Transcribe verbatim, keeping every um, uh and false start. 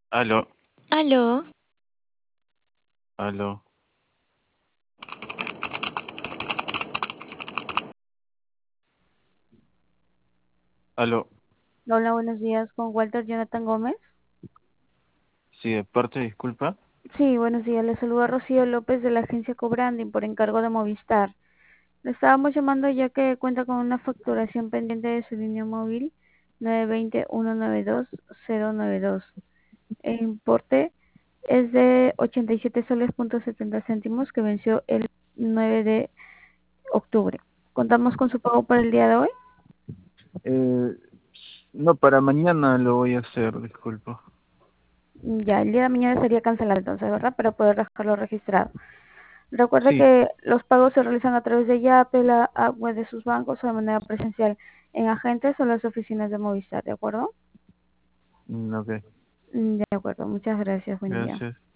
Aló, Aló, aló, aló. Hola, buenos días, con Walter Jonathan Gómez. Sí, de parte, disculpa. Sí, buenos días, le saluda Rocío López de la agencia Cobranding por encargo de Movistar. Le estábamos llamando ya que cuenta con una facturación pendiente de su línea móvil nueve dos cero, uno nueve dos, cero nueve dos. El importe es de ochenta y siete soles punto setenta céntimos que venció el nueve de octubre. ¿Contamos con su pago para el día de hoy? Eh, no, para mañana lo voy a hacer, disculpa. Ya, el día de mañana sería cancelado entonces, ¿verdad? Para poder dejarlo registrado. Recuerda Sí, que los pagos se realizan a través de Yape, la app web de sus bancos o de manera presencial en agentes o las oficinas de Movistar, ¿de acuerdo? mm, ok, Mm, De acuerdo, muchas gracias, buen día. gracias.